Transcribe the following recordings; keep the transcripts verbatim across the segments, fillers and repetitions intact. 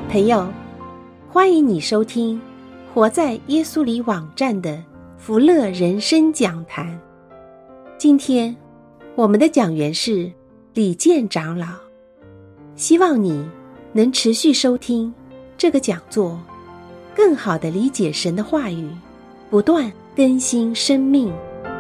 朋友，欢迎你收听活在耶稣里网站的福乐人生讲坛。今天我们的讲员是李健长老，希望你能持续收听这个讲座，更好地理解神的话语，不断更新生命。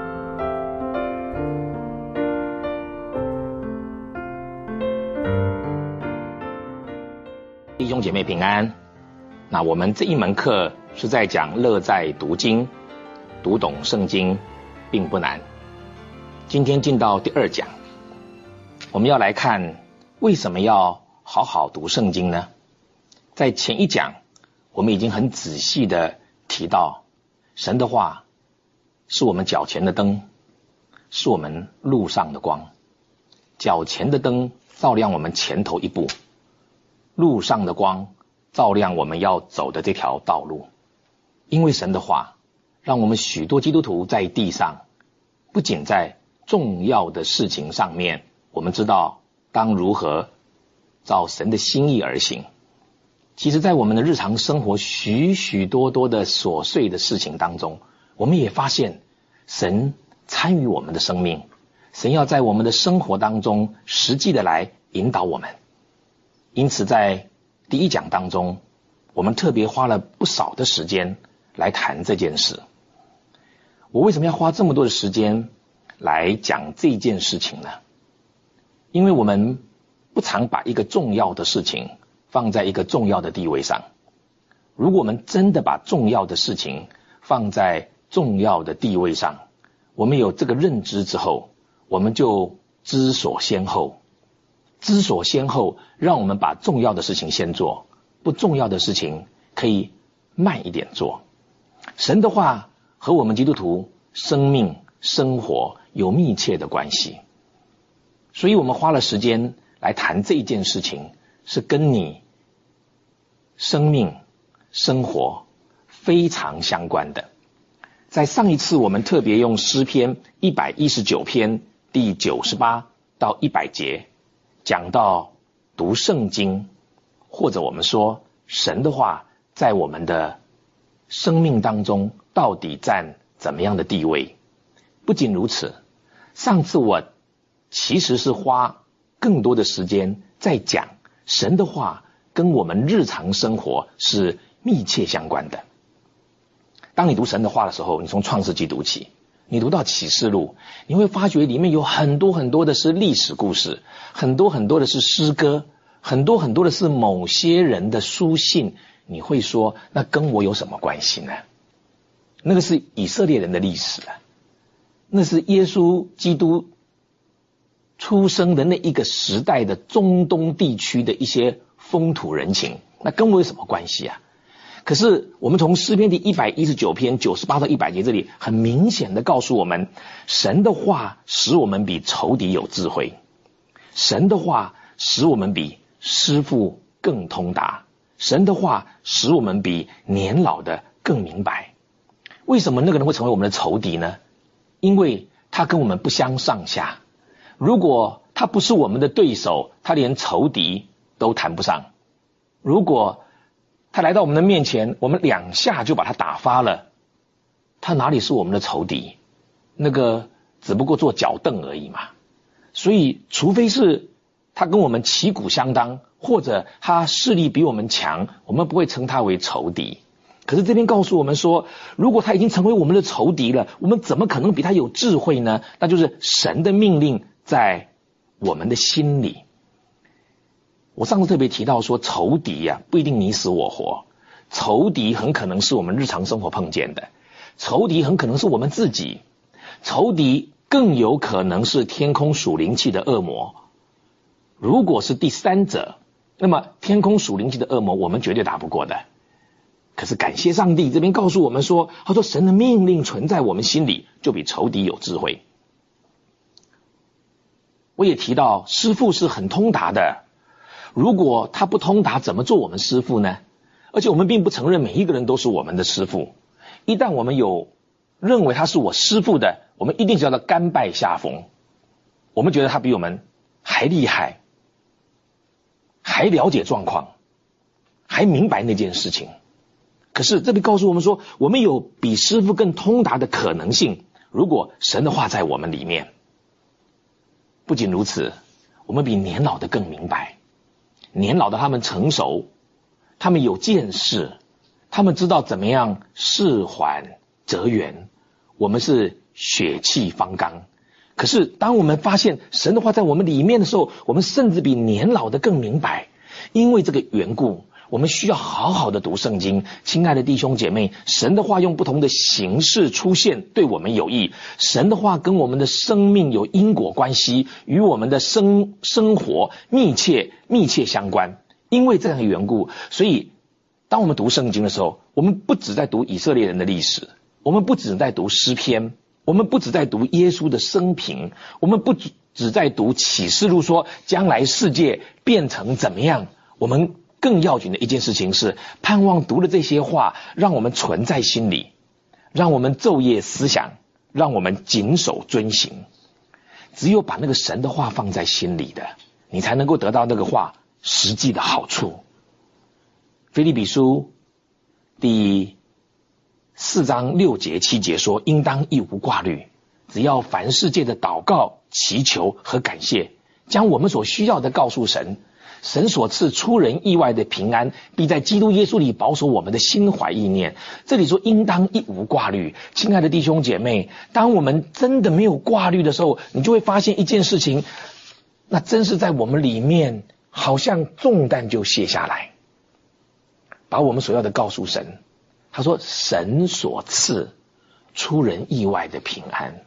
弟兄姐妹平安。那我们这一门课是在讲乐在读经，读懂圣经并不难。今天进到第二讲，我们要来看为什么要好好读圣经呢？在前一讲我们已经很仔细的提到，神的话是我们脚前的灯，是我们路上的光。脚前的灯照亮我们前头一步，路上的光照亮我们要走的这条道路。因为神的话让我们许多基督徒在地上，不仅在重要的事情上面我们知道当如何照神的心意而行，其实在我们的日常生活许许多多的琐碎的事情当中，我们也发现神参与我们的生命，神要在我们的生活当中实际的来引导我们。因此在第一讲当中，我们特别花了不少的时间来谈这件事。我为什么要花这么多的时间来讲这件事情呢？因为我们不常把一个重要的事情放在一个重要的地位上。如果我们真的把重要的事情放在重要的地位上，我们有这个认知之后，我们就知所先后。知所先后让我们把重要的事情先做，不重要的事情可以慢一点做。神的话和我们基督徒生命生活有密切的关系，所以我们花了时间来谈这件事情，是跟你生命生活非常相关的。在上一次我们特别用诗篇一百一十九篇第九十八到一百节讲到读圣经，或者我们说神的话在我们的生命当中到底占怎么样的地位。不仅如此，上次我其实是花更多的时间在讲神的话跟我们日常生活是密切相关的。当你读神的话的时候，你从创世纪读起，你读到启示录，你会发觉里面有很多很多的是历史故事，很多很多的是诗歌，很多很多的是某些人的书信。你会说那跟我有什么关系呢？那个是以色列人的历史啊，那是耶稣基督出生的那一个时代的中东地区的一些风土人情，那跟我有什么关系啊？可是我们从诗篇第一百一十九篇九十八到一百节这里很明显的告诉我们，神的话使我们比仇敌有智慧，神的话使我们比师傅更通达，神的话使我们比年老的更明白。为什么那个人会成为我们的仇敌呢？因为他跟我们不相上下。如果他不是我们的对手，他连仇敌都谈不上。如果他来到我们的面前，我们两下就把他打发了，他哪里是我们的仇敌？那个只不过做脚凳而已嘛。所以除非是他跟我们旗鼓相当，或者他势力比我们强，我们不会称他为仇敌。可是这边告诉我们说，如果他已经成为我们的仇敌了，我们怎么可能比他有智慧呢？那就是神的命令在我们的心里。我上次特别提到说，仇敌啊不一定你死我活，仇敌很可能是我们日常生活碰见的，仇敌很可能是我们自己，仇敌更有可能是天空属灵气的恶魔。如果是第三者，那么天空属灵气的恶魔我们绝对打不过的。可是感谢上帝，这边告诉我们说，他说神的命令存在我们心里，就比仇敌有智慧。我也提到师父是很通达的，如果他不通达，怎么做我们师父呢？而且我们并不承认每一个人都是我们的师父。一旦我们有认为他是我师父的，我们一定是叫他甘拜下风。我们觉得他比我们还厉害，还了解状况， 还明白那件事情。可是这里告诉我们说，我们有比师傅更通达的可能性，如果神的话在我们里面。不仅如此，我们比年老的更明白，年老的他们成熟，他们有见识，他们知道怎么样释缓折缘，我们是血气方刚。可是当我们发现神的话在我们里面的时候，我们甚至比年老的更明白。因为这个缘故，我们需要好好的读圣经。亲爱的弟兄姐妹，神的话用不同的形式出现，对我们有益。神的话跟我们的生命有因果关系，与我们的生生活密切密切相关。因为这样的缘故，所以当我们读圣经的时候，我们不只在读以色列人的历史，我们不只在读诗篇，我们不只在读耶稣的生平，我们不只在读启示录说将来世界变成怎么样。我们更要紧的一件事情是，盼望读了这些话，让我们存在心里，让我们昼夜思想，让我们谨守遵行。只有把那个神的话放在心里的，你才能够得到那个话实际的好处。腓立比书第四章六节七节说，应当一无挂虑，只要凡事借着祷告祈求和感谢，将我们所需要的告诉神，神所赐出人意外的平安，必在基督耶稣里保守我们的心怀意念。这里说应当一无挂虑。亲爱的弟兄姐妹，当我们真的没有挂虑的时候，你就会发现一件事情，那真是在我们里面好像重担就卸下来，把我们所要的告诉神。他说神所赐出人意外的平安，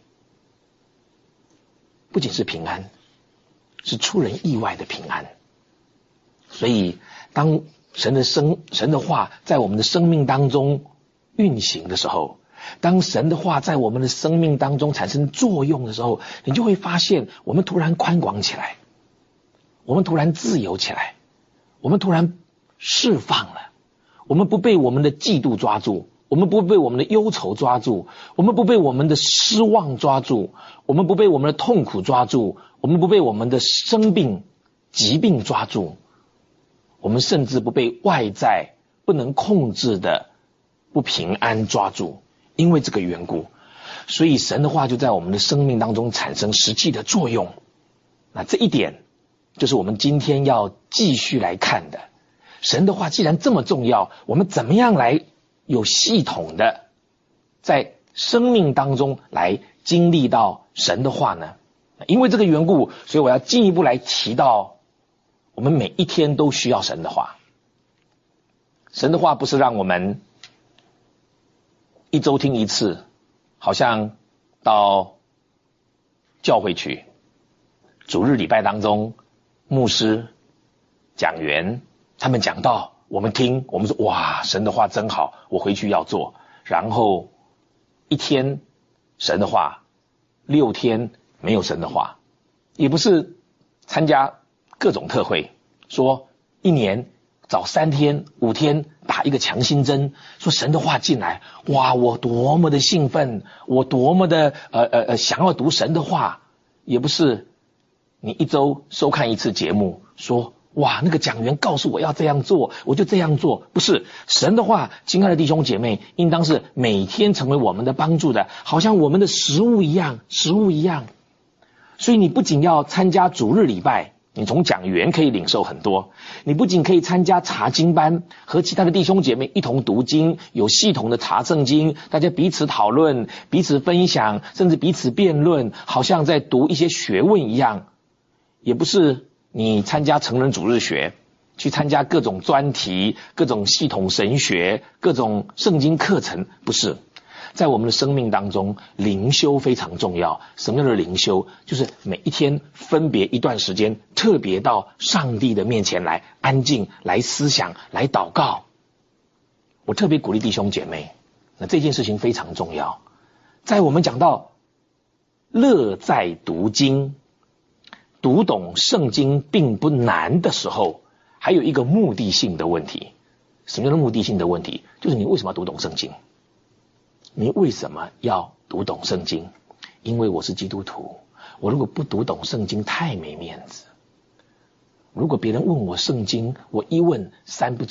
不仅是平安，是出人意外的平安。所以当神的生神的话在我们的生命当中运行的时候，当神的话在我们的生命当中产生作用的时候，你就会发现我们突然宽广起来，我们突然自由起来，我们突然释放了，我们不被我们的嫉妒抓住，我们不被我们的忧愁抓住，我们不被我们的失望抓住，我们不被我们的痛苦抓住，我们不被我们的生病疾病抓住，我们甚至不被外在不能控制的不平安抓住。因为这个缘故，所以神的话就在我们的生命当中产生实际的作用。那这一点就是我们今天要继续来看的。神的话既然这么重要，我们怎么样来有系统的在生命当中来经历到神的话呢？因为这个缘故，所以我要进一步来提到，我们每一天都需要神的话。神的话不是让我们一周听一次，好像到教会去，主日礼拜当中牧师讲员他们讲道，我们听，我们说哇，神的话真好，我回去要做。然后一天神的话，六天没有神的话。也不是参加各种特会，说一年找三天五天打一个强心针，说神的话进来，哇，我多么的兴奋，我多么的呃呃呃想要读神的话。也不是你一周收看一次节目，说哇，那个讲员告诉我要这样做，我就这样做。不是，神的话，亲爱的弟兄姐妹，应当是每天成为我们的帮助的，好像我们的食物一样，食物一样。所以你不仅要参加主日礼拜，你从讲员可以领受很多，你不仅可以参加查经班，和其他的弟兄姐妹一同读经，有系统的查圣经，大家彼此讨论，彼此分享，甚至彼此辩论，好像在读一些学问一样。也不是你参加成人主日学，去参加各种专题，各种系统神学，各种圣经课程，不是。在我们的生命当中，灵修非常重要。什么样的灵修？就是每一天分别一段时间，特别到上帝的面前来安静，来思想，来祷告。我特别鼓励弟兄姐妹，那这件事情非常重要。在我们讲到乐在读经，读懂圣经并不难的时候，还有一个目的性的问题。什么样的目的性的问题？就是你为什么要读懂圣经？你为什么要读懂圣经？因为我是基督徒，我如果不读懂圣经太没面子。如果别人问我圣经，我一问三不知，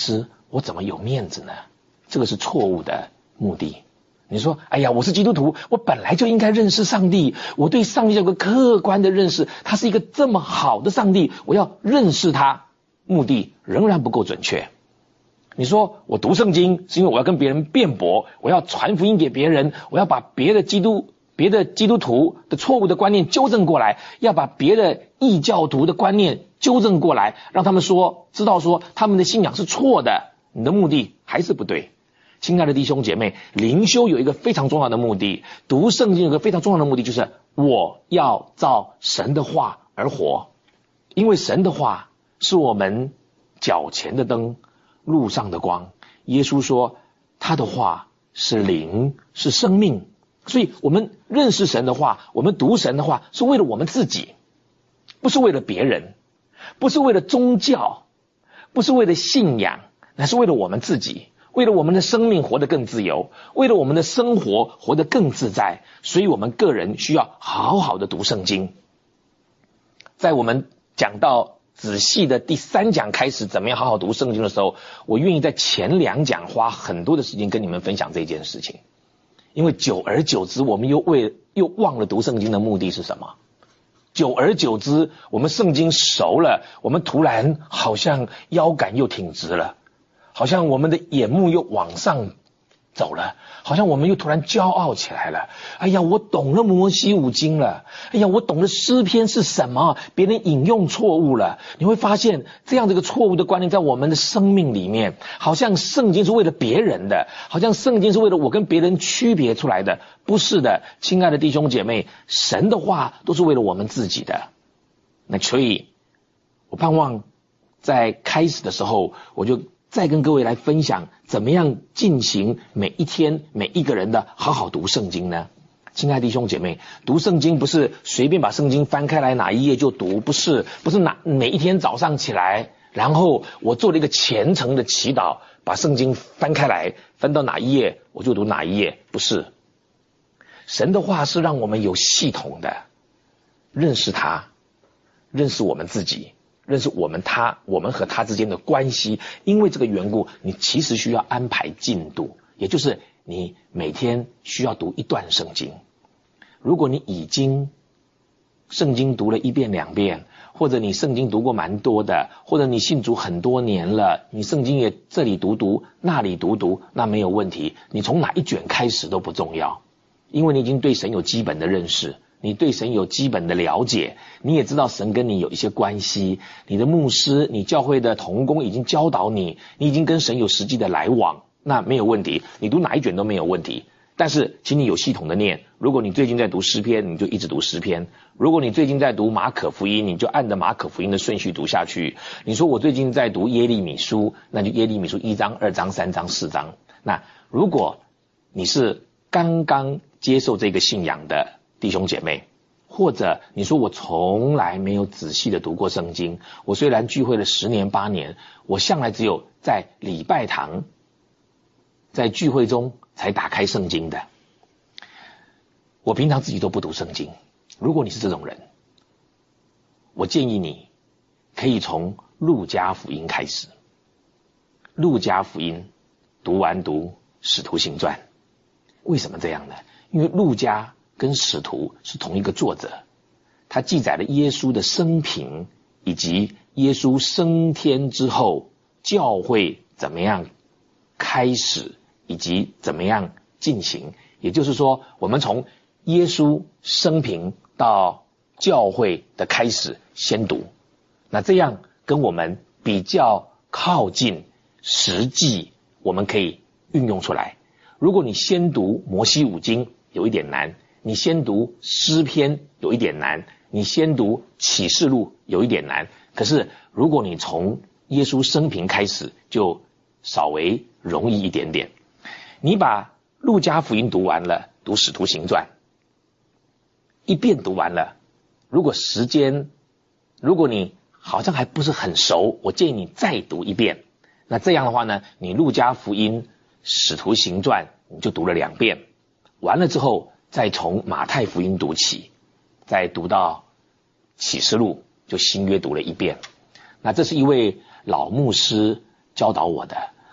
我怎么有面子呢？这个是错误的目的。你说，哎呀，我是基督徒，我本来就应该认识上帝，我对上帝有个客观的认识，他是一个这么好的上帝，我要认识他，目的仍然不够准确。你说我读圣经是因为我要跟别人辩驳，我要传福音给别人，我要把别的基督别的基督徒的错误的观念纠正过来，要把别的异教徒的观念纠正过来，让他们说知道说他们的信仰是错的，你的目的还是不对。亲爱的弟兄姐妹，灵修有一个非常重要的目的，读圣经有一个非常重要的目的，就是我要照神的话而活。因为神的话是我们脚前的灯，路上的光。耶稣说他的话是灵，是生命。所以我们认识神的话，我们读神的话，是为了我们自己，不是为了别人，不是为了宗教，不是为了信仰，乃是为了我们自己，为了我们的生命活得更自由，为了我们的生活活得更自在。所以我们个人需要好好的读圣经。在我们讲到仔细的第三讲开始怎么样好好读圣经的时候，我愿意在前两讲花很多的时间跟你们分享这件事情。因为久而久之，我们又为又忘了读圣经的目的是什么。久而久之，我们圣经熟了，我们突然好像腰杆又挺直了，好像我们的眼目又往上走了，好像我们又突然骄傲起来了。哎呀，我懂了摩西五经了，哎呀，我懂了诗篇是什么，别人引用错误了。你会发现这样的一个错误的观念在我们的生命里面，好像圣经是为了别人的，好像圣经是为了我跟别人区别出来的。不是的，亲爱的弟兄姐妹，神的话都是为了我们自己的。那所以我盼望在开始的时候，我就再跟各位来分享怎么样进行每一天每一个人的好好读圣经呢？亲爱的弟兄姐妹，读圣经不是随便把圣经翻开来哪一页就读，不是不是哪每一天早上起来，然后我做了一个虔诚的祈祷，把圣经翻开来，翻到哪一页我就读哪一页，不是。神的话是让我们有系统的认识他，认识我们自己，认识我们他我们和他之间的关系。因为这个缘故，你其实需要安排进度，也就是你每天需要读一段圣经。如果你已经圣经读了一遍两遍，或者你圣经读过蛮多的，或者你信主很多年了，你圣经也这里读读那里读读，那没有问题，你从哪一卷开始都不重要。因为你已经对神有基本的认识，你对神有基本的了解，你也知道神跟你有一些关系，你的牧师你教会的同工已经教导你，你已经跟神有实际的来往，那没有问题，你读哪一卷都没有问题。但是请你有系统的念，如果你最近在读诗篇，你就一直读诗篇；如果你最近在读马可福音，你就按着马可福音的顺序读下去。你说我最近在读耶利米书，那就耶利米书一章二章三章四章。那如果你是刚刚接受这个信仰的弟兄姐妹，或者你说我从来没有仔细的读过圣经，我虽然聚会了十年八年，我向来只有在礼拜堂在聚会中才打开圣经的，我平常自己都不读圣经。如果你是这种人，我建议你可以从路加福音开始。路加福音读完读使徒行传。为什么这样呢？因为路加跟使徒是同一个作者，他记载了耶稣的生平，以及耶稣升天之后教会怎么样开始，以及怎么样进行。也就是说，我们从耶稣生平到教会的开始先读，那这样跟我们比较靠近，实际我们可以运用出来。如果你先读摩西五经有一点难，你先读诗篇有一点难，你先读启示录有一点难，可是如果你从耶稣生平开始，就稍微容易一点点。你把路加福音读完了，读使徒行传一遍读完了，如果时间如果你好像还不是很熟，我建议你再读一遍。那这样的话呢，你路加福音使徒行传你就读了两遍，完了之后再从马太福音读起，再读到启示录，就新约读了一遍。那这是一位老牧师教导我的，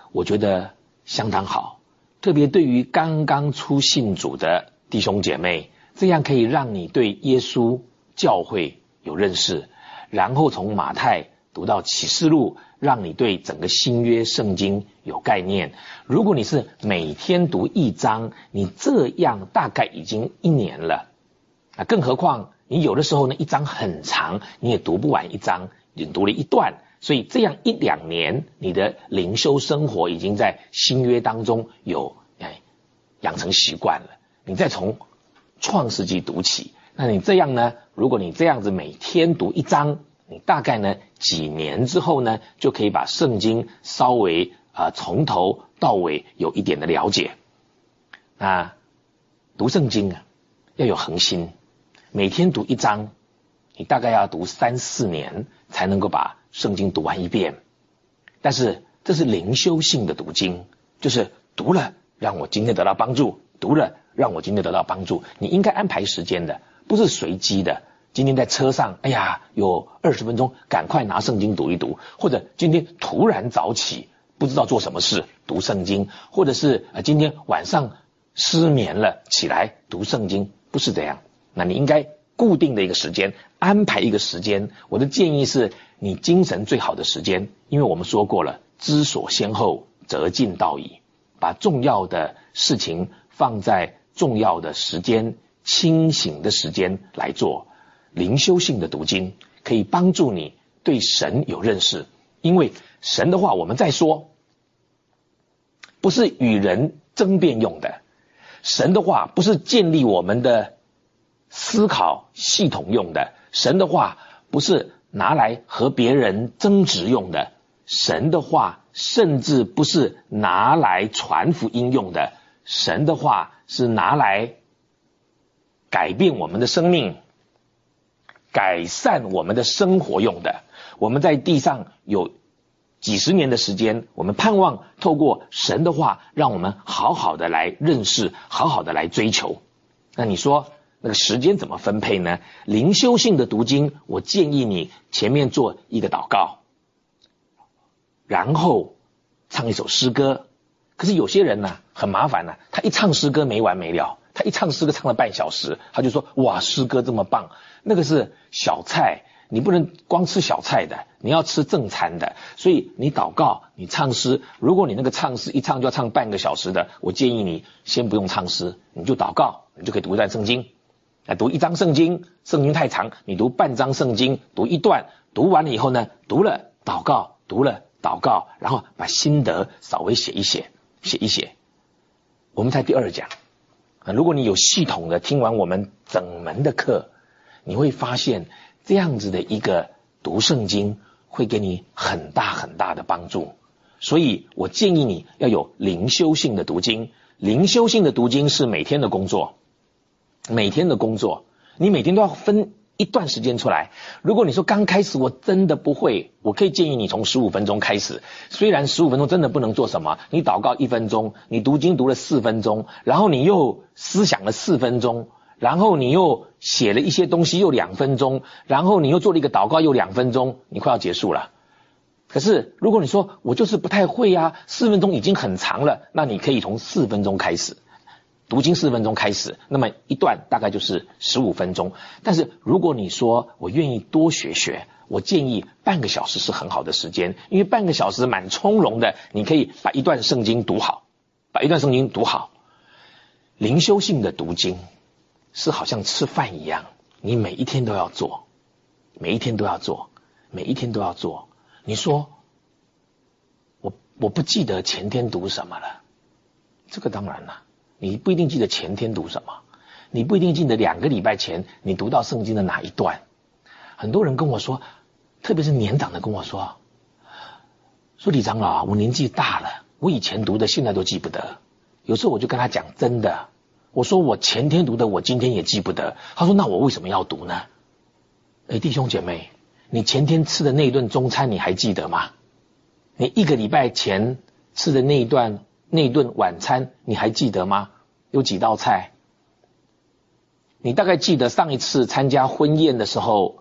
我觉得相当好，特别对于刚刚出信主的弟兄姐妹，这样可以让你对耶稣教会有认识，然后从马太读到启示录，让你对整个新约圣经有概念。如果你是每天读一章，你这样大概已经一年了，更何况你有的时候呢，一章很长，你也读不完一章，你读了一段，所以这样一两年，你的灵修生活已经在新约当中有哎养成习惯了。你再从创世纪读起，那你这样呢，如果你这样子每天读一章，你大概呢几年之后呢，就可以把圣经稍微啊、呃、从头到尾有一点的了解。那读圣经啊要有恒心，每天读一章，你大概要读三四年才能够把圣经读完一遍。但是这是灵修性的读经，就是读了让我今天得到帮助，读了让我今天得到帮助。你应该安排时间的，不是随机的。今天在车上，哎呀，有二十分钟，赶快拿圣经读一读，或者今天突然早起，不知道做什么事，读圣经，或者是呃今天晚上失眠了，起来读圣经，不是这样。那你应该固定的一个时间，安排一个时间。我的建议是你精神最好的时间，因为我们说过了，知所先后，则近道矣。把重要的事情放在重要的时间，清醒的时间来做。灵修性的读经可以帮助你对神有认识，因为神的话我们在说，不是与人争辩用的，神的话不是建立我们的思考系统用的，神的话不是拿来和别人争执用的，神的话甚至不是拿来传福音用的，神的话是拿来改变我们的生命，改善我们的生活用的。我们在地上有几十年的时间，我们盼望透过神的话，让我们好好的来认识，好好的来追求。那你说那个时间怎么分配呢？灵修性的读经，我建议你前面做一个祷告，然后唱一首诗歌。可是有些人呢、啊、很麻烦呢、啊，他一唱诗歌没完没了，他一唱诗歌唱了半小时，他就说哇诗歌这么棒。那个是小菜，你不能光吃小菜的，你要吃正餐的。所以你祷告，你唱诗，如果你那个唱诗一唱就要唱半个小时的，我建议你先不用唱诗，你就祷告，你就可以读一段圣经。读一章圣经，圣经太长，你读半章圣经，读一段，读完了以后呢，读了祷告，读了祷告，然后把心得稍微写一写，写一写。我们在第二讲，如果你有系统的听完我们整门的课，你会发现这样子的一个读圣经会给你很大很大的帮助。所以我建议你要有灵修性的读经。灵修性的读经是每天的工作，每天的工作，你每天都要分一段时间出来。如果你说刚开始我真的不会，我可以建议你从十五分钟开始。虽然十五分钟真的不能做什么，你祷告一分钟，你读经读了四分钟，然后你又思想了四分钟，然后你又写了一些东西又两分钟，然后你又做了一个祷告又两分钟，你快要结束了。可是如果你说我就是不太会啊，四分钟已经很长了，那你可以从四分钟开始，读经四分钟开始，那么一段大概就是十五分钟。但是如果你说我愿意多学学，我建议半个小时是很好的时间，因为半个小时蛮从容的，你可以把一段圣经读好，把一段圣经读好。灵修性的读经是好像吃饭一样，你每一天都要做，每一天都要做，每一天都要做。你说我我不记得前天读什么了，这个当然了，你不一定记得前天读什么，你不一定记得两个礼拜前你读到圣经的哪一段。很多人跟我说，特别是年长的跟我说，说李长老，我年纪大了，我以前读的现在都记不得。有时候我就跟他讲真的，我说我前天读的我今天也记不得。他说那我为什么要读呢？哎，弟兄姐妹，你前天吃的那一顿中餐你还记得吗？你一个礼拜前吃的那一段那一顿晚餐你还记得吗？有几道菜？你大概记得上一次参加婚宴的时候，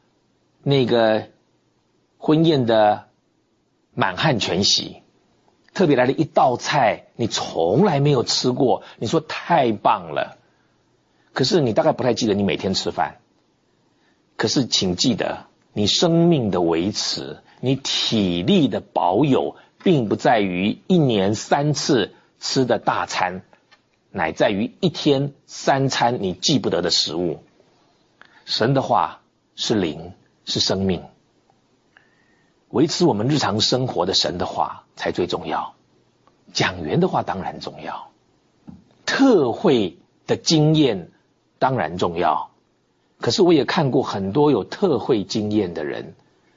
那个婚宴的满汉全席， 特别来了一道菜，你从来没有吃过，你说太棒了。可是你大概不太记得你每天吃饭。可是请记得，你生命的维持，你体力的保有，并不在于一年三次吃的大餐，乃在于一天三餐你记不得的食物。神的话是灵，是生命，维持我们日常生活的神的话才最重要。讲员的话当然重要，特会的经验当然重要。可是我也看过很多有特会经验的人，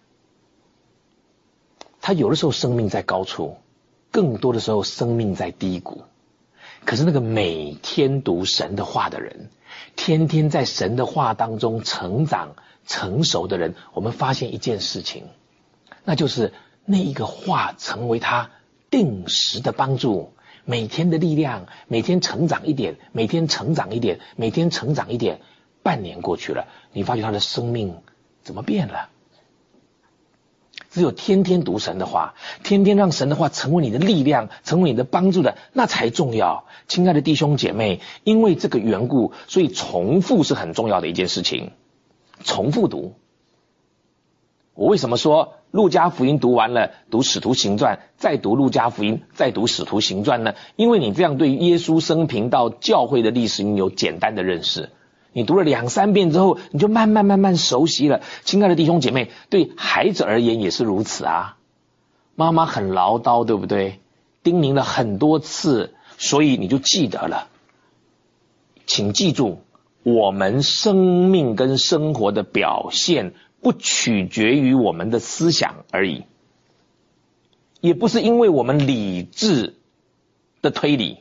他有的时候生命在高处，更多的时候生命在低谷。可是那个每天读神的话的人，天天在神的话当中成长成熟的人，我们发现一件事情，那就是那一个话成为他定时的帮助，每天的力量，每天成长一点，每天成长一点，每天成长一点。半年过去了，你发觉他的生命怎么变了？只有天天读神的话，天天让神的话成为你的力量，成为你的帮助的，那才重要。亲爱的弟兄姐妹，因为这个缘故，所以重复是很重要的一件事情。重复读。我为什么说路加福音读完了，读使徒行传，再读路加福音，再读使徒行传呢？因为你这样对耶稣生平到教会的历史你有简单的认识。你读了两三遍之后，你就慢慢慢慢熟悉了。亲爱的弟兄姐妹，对孩子而言也是如此啊。妈妈很唠叨，对不对？叮咛了很多次，所以你就记得了。请记住，我们生命跟生活的表现不取决于我们的思想而已，也不是因为我们理智的推理，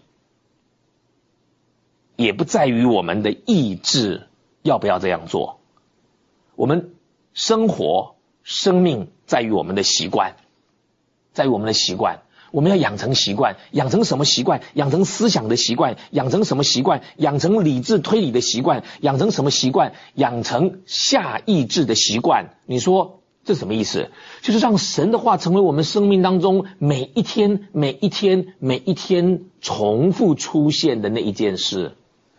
也不在于我们的意志要不要这样做。我们生活生命在于我们的习惯，在于我们的习惯。我们要养成习惯，养成什么习惯？养成思想的习惯。养成什么习惯？养成理智推理的习惯。养成什么习惯？养成下意志的习惯。你说这什么意思？就是让神的话成为我们生命当中每一天每一天每一天重复出现的那一件事。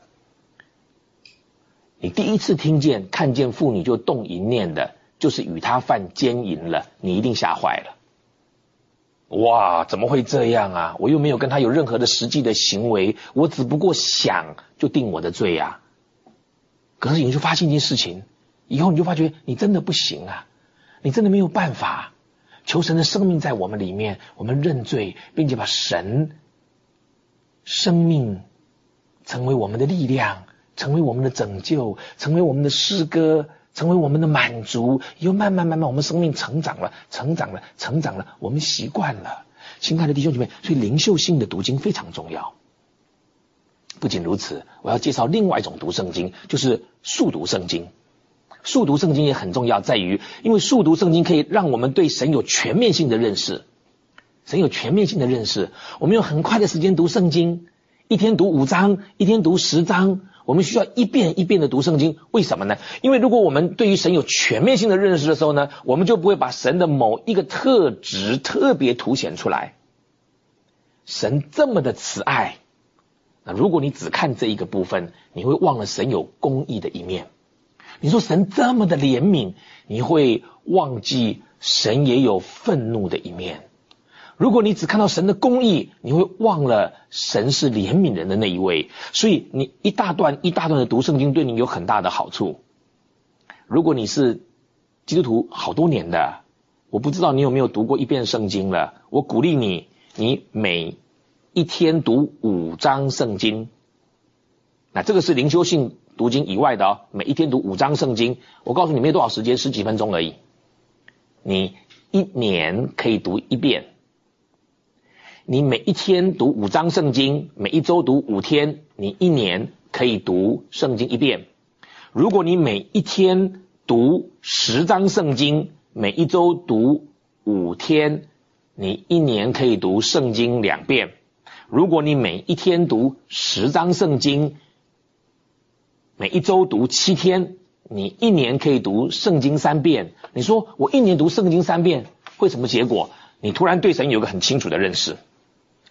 你第一次听见看见妇女就动淫念的，就是与她犯奸淫了，你一定吓坏了。哇，怎么会这样啊？我又没有跟她有任何的实际的行为，我只不过想就定我的罪啊。可是你就发现一件事情，以后你就发觉你真的不行啊，你真的没有办法。求神的生命在我们里面，我们认罪，并且把神生命成为我们的力量，成为我们的拯救，成为我们的诗歌，成为我们的满足。以后慢慢慢慢我们生命成长了，成长了，成长了，我们习惯了。亲爱的弟兄姐妹，所以灵修性的读经非常重要。不仅如此，我要介绍另外一种读圣经，就是速读圣经。速读圣经也很重要，在于因为速读圣经可以让我们对神有全面性的认识。神有全面性的认识，我们用很快的时间读圣经，一天读五章，一天读十章，我们需要一遍一遍的读圣经。为什么呢？因为如果我们对于神有全面性的认识的时候呢，我们就不会把神的某一个特质特别凸显出来。神这么的慈爱，那如果你只看这一个部分，你会忘了神有公义的一面。你说神这么的怜悯，你会忘记神也有愤怒的一面。如果你只看到神的公义，你会忘了神是怜悯人的那一位。所以你一大段一大段的读圣经对你有很大的好处。如果你是基督徒好多年的，我不知道你有没有读过一遍圣经了，我鼓励你，你每一天读五章圣经。那这个是灵修性读经以外的哦，每一天读五章圣经。我告诉你没有多少时间，十几分钟而已。你一年可以读一遍。你每一天读五章圣经，每一周读五天，你一年可以读圣经一遍。如果你每一天读十章圣经，每一周读五天，你一年可以读圣经两遍。如果你每一天读十章圣经，每一周读七天，你一年可以读圣经三遍。你说我一年读圣经三遍会什么结果？你突然对神有个很清楚的认识。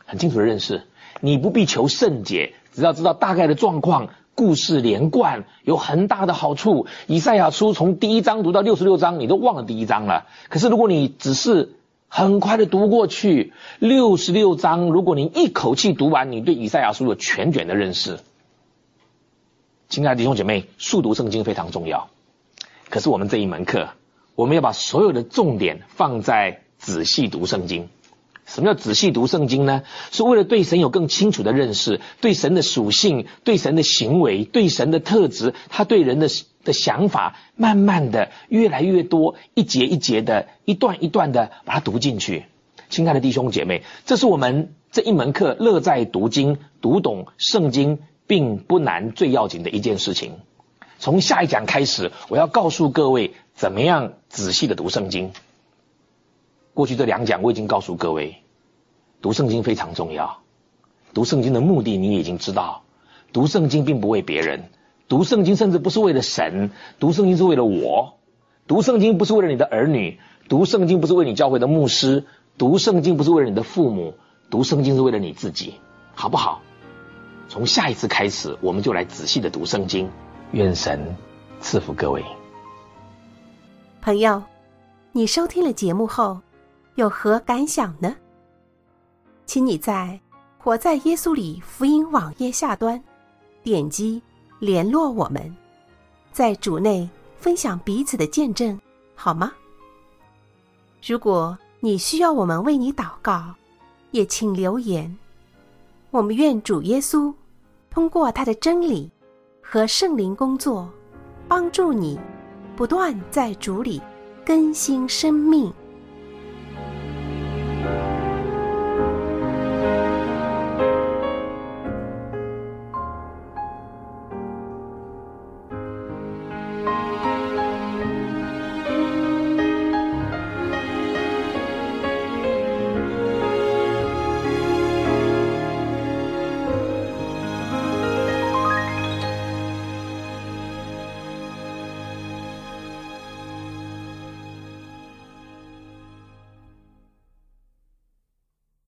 很清楚的认识。你不必求甚解，只要知道大概的状况，故事连贯，有很大的好处。以赛亚书从第一章读到六十六章，你都忘了第一章了。可是如果你只是很快的读过去，六十六章，如果你一口气读完，你对以赛亚书有全卷的认识。亲爱的弟兄姐妹，速读圣经非常重要。可是我们这一门课，我们要把所有的重点放在仔细读圣经。什么叫仔细读圣经呢？是为了对神有更清楚的认识，对神的属性，对神的行为，对神的特质，他对人的的想法，慢慢的越来越多，一节一节的，一段一段的把它读进去。亲爱的弟兄姐妹，这是我们这一门课乐在读经，读懂圣经并不难，最要紧的一件事情。从下一讲开始，我要告诉各位怎么样仔细的读圣经。过去这两讲我已经告诉各位，读圣经非常重要。读圣经的目的你也已经知道，读圣经并不为别人，读圣经甚至不是为了神，读圣经是为了我。读圣经不是为了你的儿女，读圣经不是为你教会的牧师，读圣经不是为了你的父母，读圣经是为了你自己，好不好？从下一次开始，我们就来仔细的读圣经。愿神赐福各位。 朋友，你收听了节目后有何感想呢？请你在活在耶稣里福音网页下端点击联络我们，在主内分享彼此的见证，好吗？如果你需要我们为你祷告，也请留言。我们愿主耶稣通过他的真理和圣灵工作，帮助你不断在主里更新生命。